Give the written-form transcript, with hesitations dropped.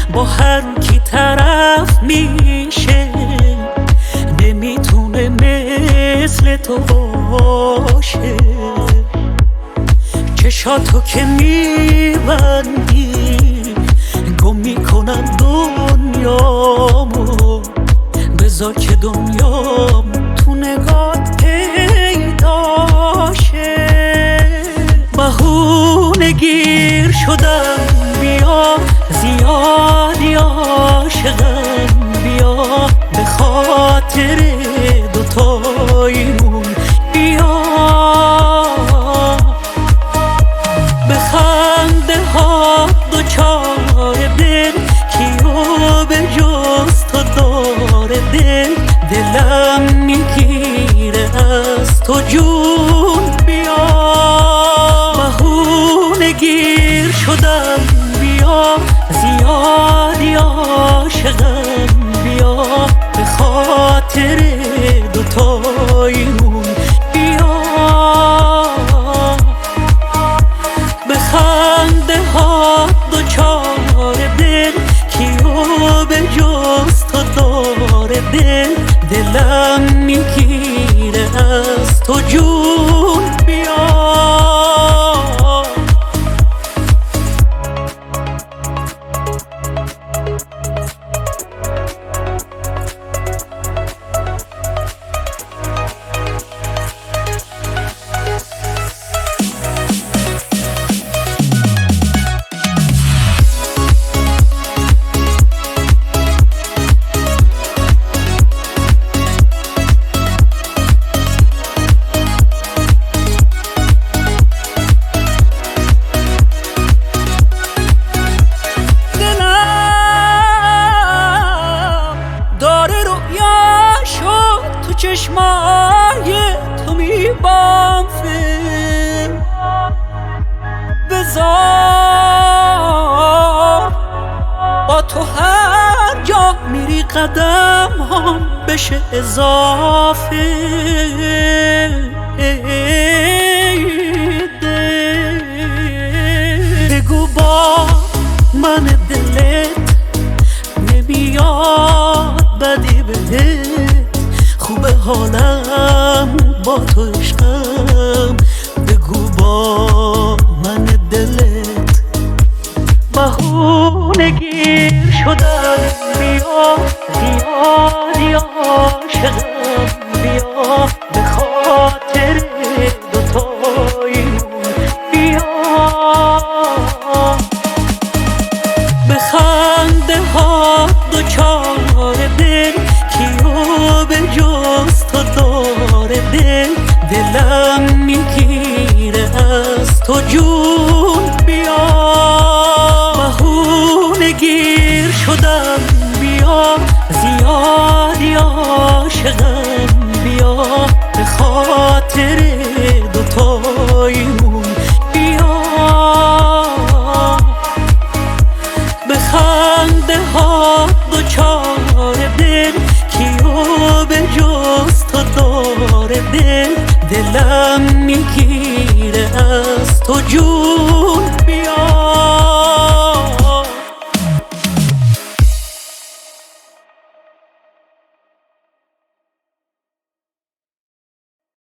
با هر کی طرف میشه نمیتونه مثل تو باشه. چشاتو که میبندی گم میکنم دنیامو، بذار که دنیام تو نگات پیداشه. بهونه گیر شدم بیا، زیادی عاشقم بیا، به خاطر دوتاییمون بیا. به خنده ها دوچار دل کیو به جز تو داره دل، دلم میگیره از تو جون بیا. بهونه گیر شدم بیا، زیادی عاشقم بیا، به خاطر دوتاییمون بیا. به خنده ها دوچار دل کیو به جز تو داره دل، دلم میگیره از تو جون بیا. چشمای تو میبافه، بذار با تو هر جا میری قدم هم بشه اضافه. بگو با من دلت نمیاد بدی بهت، خوبه حالم با تو عشقم. بگو با من دلت بهونه گیر شدم بیا، زیادی عاشقم بیا، به خاطر دوتاییمون بیا. به خنده ها دوچار دل کیو به جز تو داره دل، دلم میگیره از تو جون بیا. بهونه گیر شدم بیا، زیادی عاشقم بیا، به خاطر دوتاییمون بیا. به خنده ها دوچار دل کیو به جز تو داره دل، دلم میگیره از تو جون